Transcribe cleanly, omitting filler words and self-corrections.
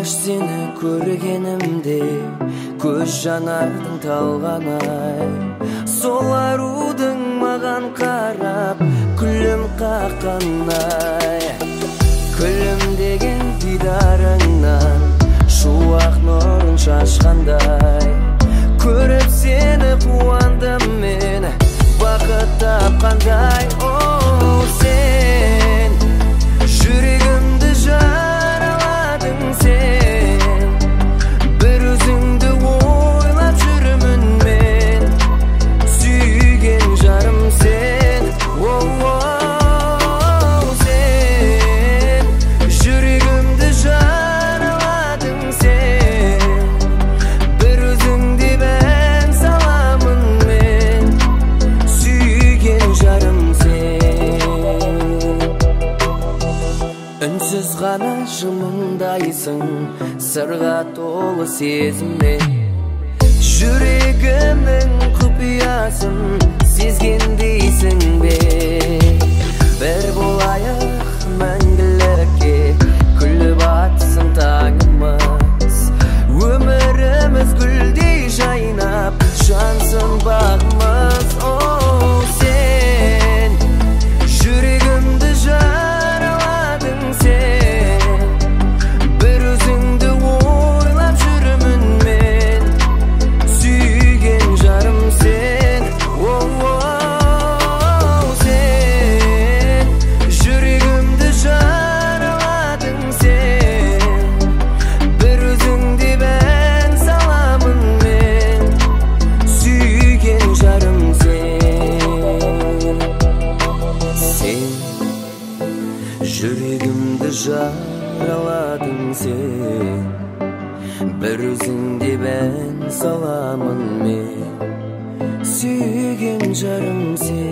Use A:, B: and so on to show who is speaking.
A: алғаш сені көргенімде көз жанардың талғанай, сол арудың маған қарап күлім қаққанай. Күлімдеген дидарыңнан шуақ нұрын шашқандай, көріп сені қуандым мен, бақыт тапқандай. Оу, сен жүрегімді жараладың, сен бір өзіңді ойлап жүрмін мен, сүйген жарым сен. Оу, сен жүрегімді жараладың, сен бір өзіңде бән саламын мен, сүйген жарым сен. Үнсіз ғана жымыңдайсың, сырға толы сезіммен, жүрегімнің құпиясын сезгендейсің бе? Бір болайық мәңгілікке, күліп атсын таңымыз, өміріміз гүлдей жайнап жансын бағымыз. Оу, сен жүрегімді жараладың, сен бір өзіңді ойлап жүрмін мен, сүйген жарым сен. Оу, сен жүрегімді жараладың, сен бір өзіңде бән саламын мен, сүйген жарым сен. Сен жүрегімді жараладың, сен бір өзіңде бән саламын мен, сүйген жарым сен.